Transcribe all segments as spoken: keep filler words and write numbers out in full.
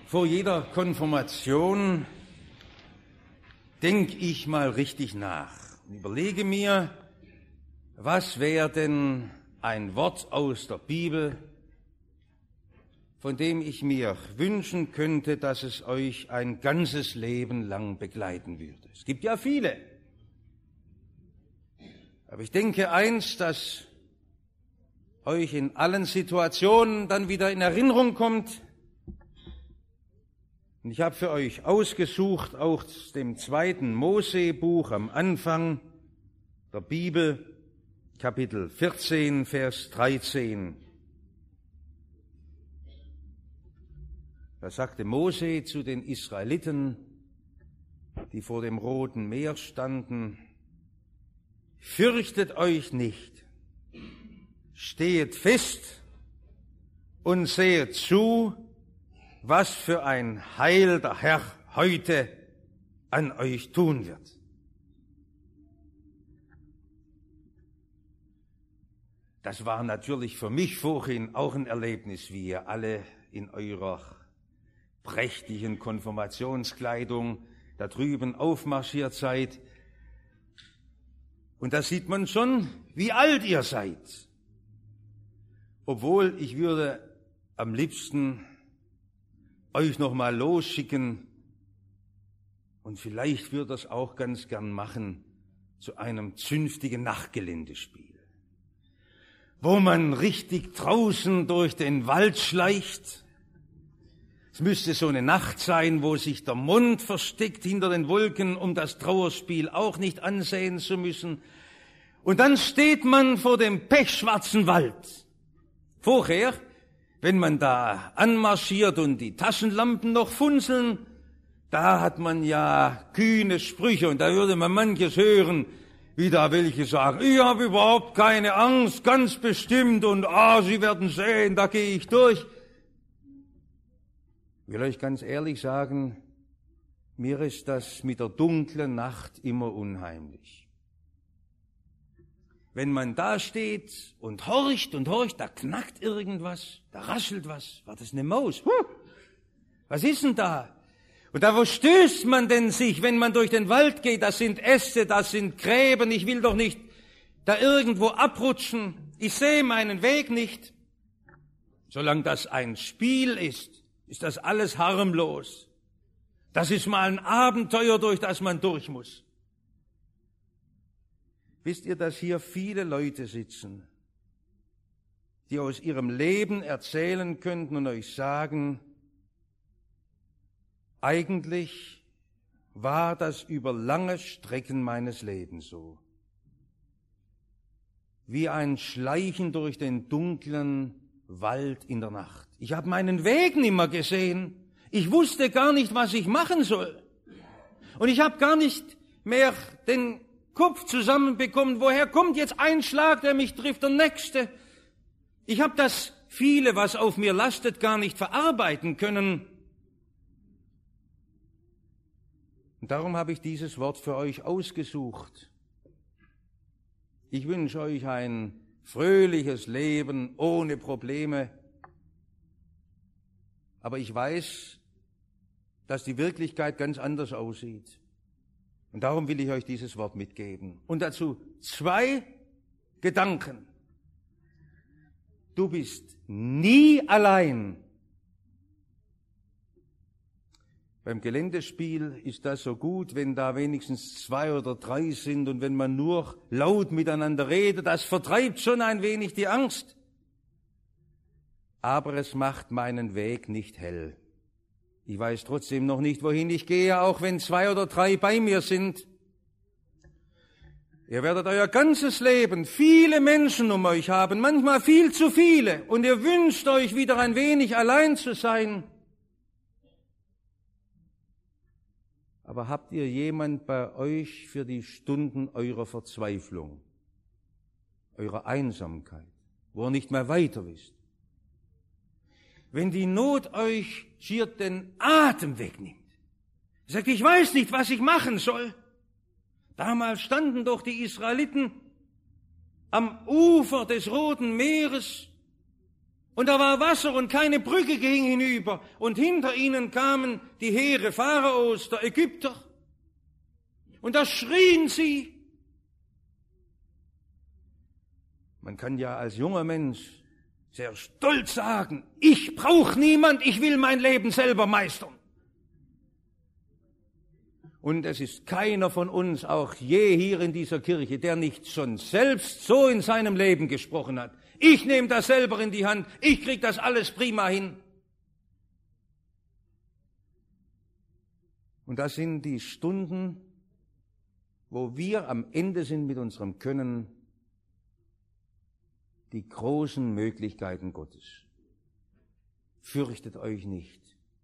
Vor jeder Konfirmation denke ich mal richtig nach und überlege mir, was wäre denn ein Wort aus der Bibel, von dem ich mir wünschen könnte, dass es euch ein ganzes Leben lang begleiten würde. Es gibt ja viele. Aber ich denke eins, das euch in allen Situationen dann wieder in Erinnerung kommt. Und ich habe für euch ausgesucht, auch aus dem zweiten Mose-Buch am Anfang der Bibel, Kapitel vierzehn, Vers dreizehn. Da sagte Mose zu den Israeliten, die vor dem Roten Meer standen: Fürchtet euch nicht, stehet fest und sehet zu, was für ein Heil der Herr heute an euch tun wird. Das war natürlich für mich vorhin auch ein Erlebnis, wie ihr alle in eurer prächtigen Konfirmationskleidung da drüben aufmarschiert seid. Und da sieht man schon, wie alt ihr seid. Obwohl ich würde am liebsten euch noch mal losschicken und vielleicht würde das auch ganz gern machen zu einem zünftigen Nachtgeländespiel, wo man richtig draußen durch den Wald schleicht. Es müsste so eine Nacht sein, wo sich der Mond versteckt hinter den Wolken, um das Trauerspiel auch nicht ansehen zu müssen. Und dann steht man vor dem pechschwarzen Wald. Vorher, wenn man da anmarschiert und die Taschenlampen noch funzeln, da hat man ja kühne Sprüche und da würde man manches hören, wie da welche sagen: Ich habe überhaupt keine Angst, ganz bestimmt, und ah, Sie werden sehen, da gehe ich durch. Ich will euch ganz ehrlich sagen, mir ist das mit der dunklen Nacht immer unheimlich. Wenn man da steht und horcht und horcht, da knackt irgendwas, da raschelt was. War das eine Maus? Huh, was ist denn da? Und da, wo stößt man denn sich, wenn man durch den Wald geht? Das sind Äste, das sind Gräben. Ich will doch nicht da irgendwo abrutschen. Ich sehe meinen Weg nicht. Solange das ein Spiel ist, ist das alles harmlos. Das ist mal ein Abenteuer, durch das man durch muss. Wisst ihr, dass hier viele Leute sitzen, die aus ihrem Leben erzählen könnten und euch sagen: Eigentlich war das über lange Strecken meines Lebens so. Wie ein Schleichen durch den dunklen Wald in der Nacht. Ich habe meinen Weg nimmer gesehen. Ich wusste gar nicht, was ich machen soll. Und ich habe gar nicht mehr den Kopf zusammenbekommen. Woher kommt jetzt ein Schlag, der mich trifft, der nächste? Ich habe das viele, was auf mir lastet, gar nicht verarbeiten können. Und darum habe ich dieses Wort für euch ausgesucht. Ich wünsche euch ein fröhliches Leben ohne Probleme. Aber ich weiß, dass die Wirklichkeit ganz anders aussieht. Und darum will ich euch dieses Wort mitgeben. Und dazu zwei Gedanken. Du bist nie allein. Beim Geländespiel ist das so gut, wenn da wenigstens zwei oder drei sind und wenn man nur laut miteinander redet, das vertreibt schon ein wenig die Angst. Aber es macht meinen Weg nicht hell. Ich weiß trotzdem noch nicht, wohin ich gehe, auch wenn zwei oder drei bei mir sind. Ihr werdet euer ganzes Leben viele Menschen um euch haben, manchmal viel zu viele, und ihr wünscht euch wieder ein wenig allein zu sein. Aber habt ihr jemand bei euch für die Stunden eurer Verzweiflung, eurer Einsamkeit, wo ihr nicht mehr weiter wisst? Wenn die Not euch schier den Atem wegnimmt, sagt, ich weiß nicht, was ich machen soll. Damals standen doch die Israeliten am Ufer des Roten Meeres Und da war Wasser und keine Brücke ging hinüber. Und hinter ihnen kamen die Heere Pharaos, der Ägypter. Und da schrien sie. Man kann ja als junger Mensch sehr stolz sagen, ich brauche niemand, ich will mein Leben selber meistern. Und es ist keiner von uns, auch je hier in dieser Kirche, der nicht schon selbst so in seinem Leben gesprochen hat. Ich nehme das selber in die Hand, ich kriege das alles prima hin. Und das sind die Stunden, wo wir am Ende sind mit unserem Können, die großen Möglichkeiten Gottes. Fürchtet euch nicht.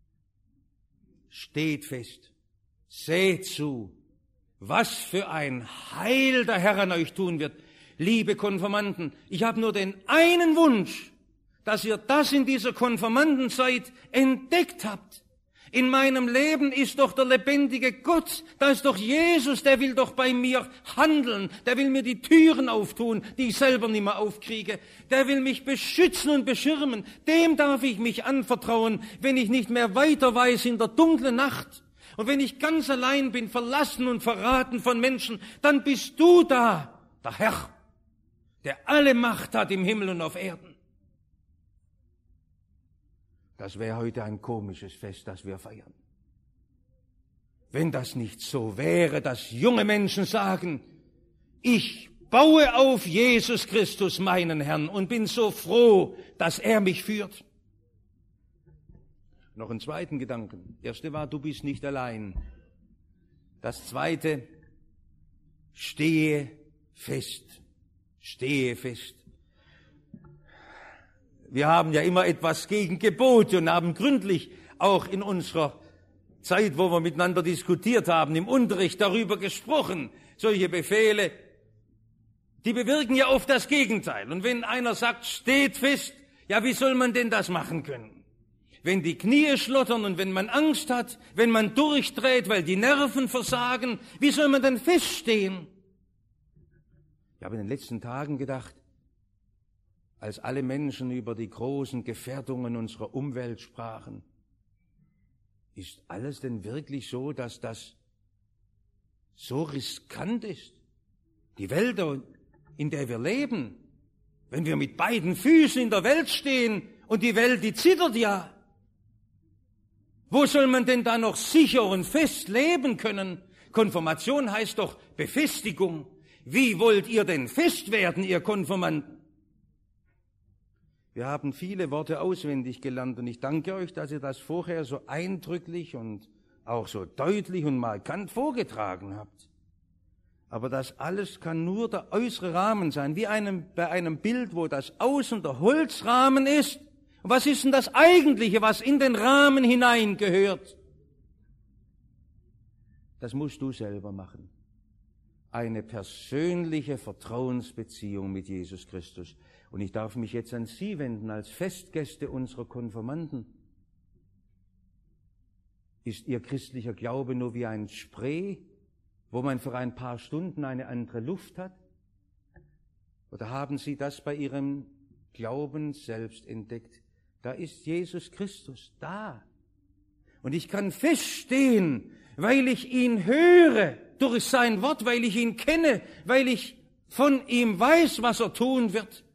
Steht fest. Seht zu, was für ein Heil der Herr an euch tun wird. Liebe Konfirmanden, ich habe nur den einen Wunsch, dass ihr das in dieser Konfirmandenzeit entdeckt habt. In meinem Leben ist doch der lebendige Gott, da ist doch Jesus, der will doch bei mir handeln, der will mir die Türen auftun, die ich selber nicht mehr aufkriege, der will mich beschützen und beschirmen, dem darf ich mich anvertrauen, wenn ich nicht mehr weiter weiß in der dunklen Nacht und wenn ich ganz allein bin, verlassen und verraten von Menschen, dann bist du da, der Herr, der alle Macht hat im Himmel und auf Erden. Das wäre heute ein komisches Fest, das wir feiern. Wenn das nicht so wäre, dass junge Menschen sagen, ich baue auf Jesus Christus, meinen Herrn, und bin so froh, dass er mich führt. Noch einen zweiten Gedanken. Erste war, du bist nicht allein. Das zweite, stehe fest. Stehe fest. Wir haben ja immer etwas gegen Gebote und haben gründlich auch in unserer Zeit, wo wir miteinander diskutiert haben, im Unterricht darüber gesprochen. Solche Befehle, die bewirken ja oft das Gegenteil. Und wenn einer sagt, steht fest, ja, wie soll man denn das machen können? Wenn die Knie schlottern und wenn man Angst hat, wenn man durchdreht, weil die Nerven versagen, wie soll man denn feststehen? Ich habe in den letzten Tagen gedacht, als alle Menschen über die großen Gefährdungen unserer Umwelt sprachen, ist alles denn wirklich so, dass das so riskant ist? Die Welt, in der wir leben, wenn wir mit beiden Füßen in der Welt stehen und die Welt, die zittert ja. Wo soll man denn da noch sicher und fest leben können? Konfirmation heißt doch Befestigung. Wie wollt ihr denn fest werden, ihr Konfirmanden? Wir haben viele Worte auswendig gelernt und ich danke euch, dass ihr das vorher so eindrücklich und auch so deutlich und markant vorgetragen habt. Aber das alles kann nur der äußere Rahmen sein, wie einem, bei einem Bild, wo das Außen der Holzrahmen ist. Und was ist denn das Eigentliche, was in den Rahmen hineingehört? Das musst du selber machen. Eine persönliche Vertrauensbeziehung mit Jesus Christus. Und ich darf mich jetzt an Sie wenden als Festgäste unserer Konfirmanden. Ist Ihr christlicher Glaube nur wie ein Spray, wo man für ein paar Stunden eine andere Luft hat? Oder haben Sie das bei Ihrem Glauben selbst entdeckt? Da ist Jesus Christus da. Und ich kann feststehen, weil ich ihn höre durch sein Wort, weil ich ihn kenne, weil ich von ihm weiß, was er tun wird.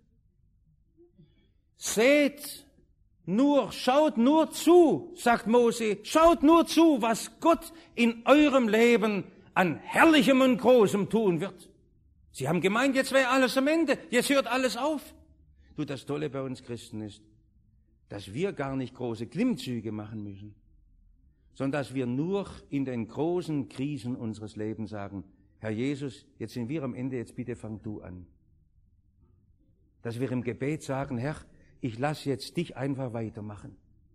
Seht nur, schaut nur zu, sagt Mose, schaut nur zu, was Gott in eurem Leben an Herrlichem und Großem tun wird. Sie haben gemeint, jetzt wäre alles am Ende, jetzt hört alles auf. Du, das Tolle bei uns Christen ist, dass wir gar nicht große Klimmzüge machen müssen, sondern dass wir nur in den großen Krisen unseres Lebens sagen, Herr Jesus, jetzt sind wir am Ende, jetzt bitte fang du an. Dass wir im Gebet sagen, Herr, ich lasse jetzt dich einfach weitermachen.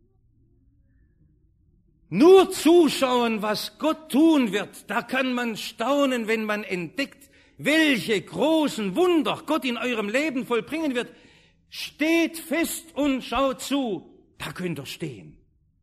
Nur zuschauen, was Gott tun wird, da kann man staunen, wenn man entdeckt, welche großen Wunder Gott in eurem Leben vollbringen wird. Steht fest und schaut zu, da könnt ihr stehen.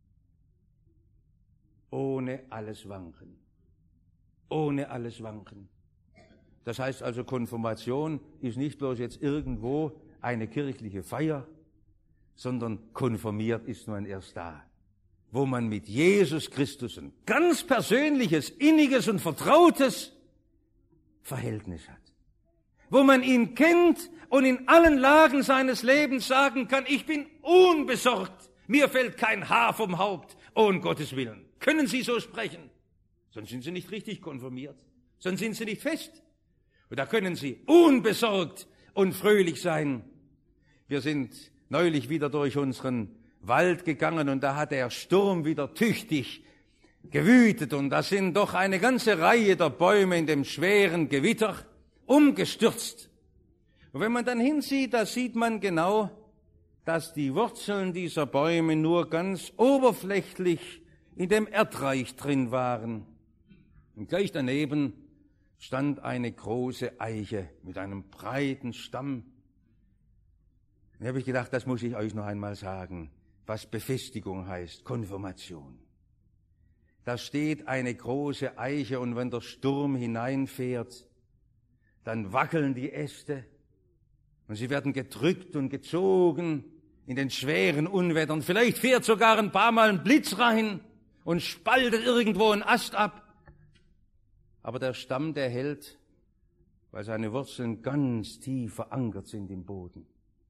Ohne alles Wanken. Ohne alles Wanken. Das heißt also, Konfirmation ist nicht bloß jetzt irgendwo eine kirchliche Feier, sondern konfirmiert ist man erst da, wo man mit Jesus Christus ein ganz persönliches, inniges und vertrautes Verhältnis hat. Wo man ihn kennt und in allen Lagen seines Lebens sagen kann, ich bin unbesorgt, mir fällt kein Haar vom Haupt, um Gottes Willen. Können Sie so sprechen? Sonst sind Sie nicht richtig konfirmiert, sonst sind Sie nicht fest. Und da können Sie unbesorgt und fröhlich sein. Wir sind neulich wieder durch unseren Wald gegangen und da hat der Sturm wieder tüchtig gewütet und da sind doch eine ganze Reihe der Bäume in dem schweren Gewitter umgestürzt. Und wenn man dann hinsieht, da sieht man genau, dass die Wurzeln dieser Bäume nur ganz oberflächlich in dem Erdreich drin waren. Und gleich daneben stand eine große Eiche mit einem breiten Stamm. Da habe ich gedacht, das muss ich euch noch einmal sagen, was Befestigung heißt, Konfirmation. Da steht eine große Eiche und wenn der Sturm hineinfährt, dann wackeln die Äste und sie werden gedrückt und gezogen in den schweren Unwettern. Vielleicht fährt sogar ein paar Mal ein Blitz rein und spaltet irgendwo einen Ast ab. Aber der Stamm, der hält, weil seine Wurzeln ganz tief verankert sind im Boden.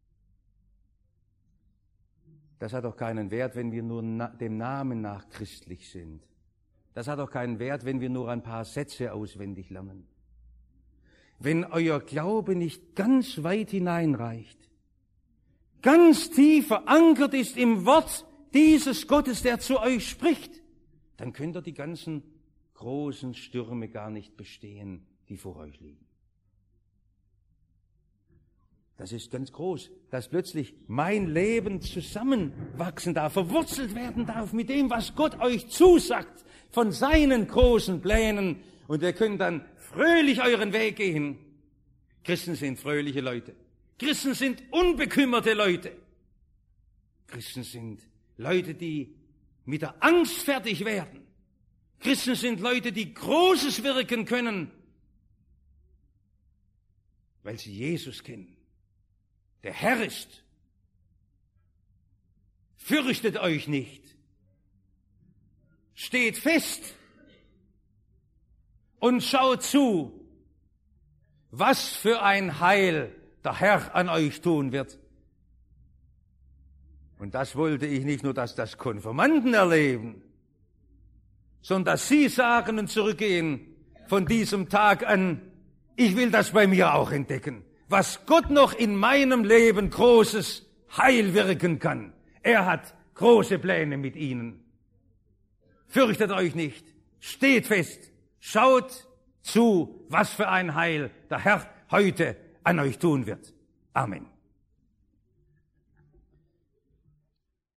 Das hat doch keinen Wert, wenn wir nur na- dem Namen nach christlich sind. Das hat doch keinen Wert, wenn wir nur ein paar Sätze auswendig lernen. Wenn euer Glaube nicht ganz weit hineinreicht, ganz tief verankert ist im Wort dieses Gottes, der zu euch spricht, dann könnt ihr die ganzen großen Stürme gar nicht bestehen, die vor euch liegen. Das ist ganz groß, dass plötzlich mein Leben zusammenwachsen darf, verwurzelt werden darf mit dem, was Gott euch zusagt, von seinen großen Plänen. Und ihr könnt dann fröhlich euren Weg gehen. Christen sind fröhliche Leute. Christen sind unbekümmerte Leute. Christen sind Leute, die mit der Angst fertig werden. Christen sind Leute, die Großes wirken können, weil sie Jesus kennen. Der Herr ist. Fürchtet euch nicht. Steht fest und schaut zu, was für ein Heil der Herr an euch tun wird. Und das wollte ich nicht nur, dass das Konfirmanden erleben, sondern dass sie sagen und zurückgehen von diesem Tag an, ich will das bei mir auch entdecken, was Gott noch in meinem Leben großes Heil wirken kann. Er hat große Pläne mit ihnen. Fürchtet euch nicht, steht fest, schaut zu, was für ein Heil der Herr heute an euch tun wird. Amen.